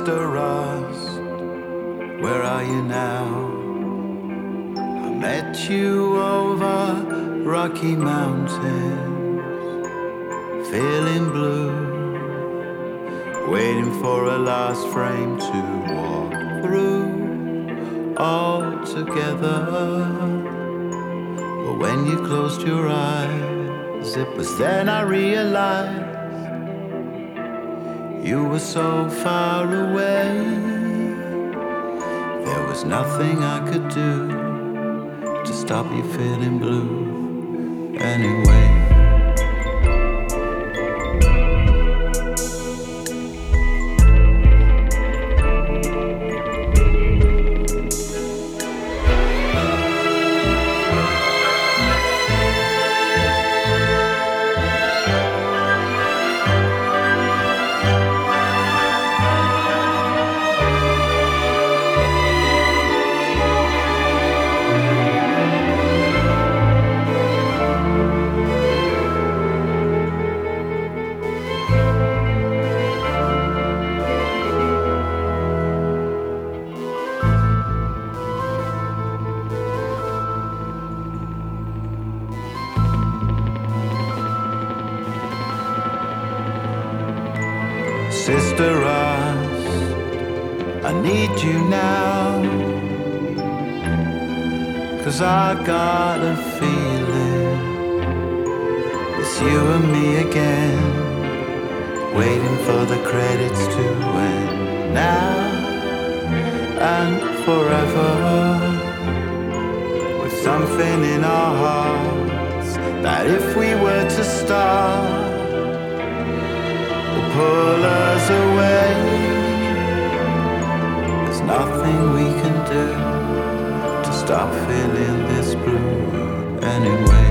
Sister Rust, where are you now? I met you over Rocky Mountains, feeling blue, waiting for a last frame to walk through all together. But when you closed your eyes, it was then I realized you were so far away. There was nothing I could do to stop you feeling blue anyway. Sister Rust, I need you now, 'cause I got a feeling it's you and me again, waiting for the credits to end now and forever, with something in our hearts that if we were to start pull us away. There's nothing we can do to stop feeling this blue anyway.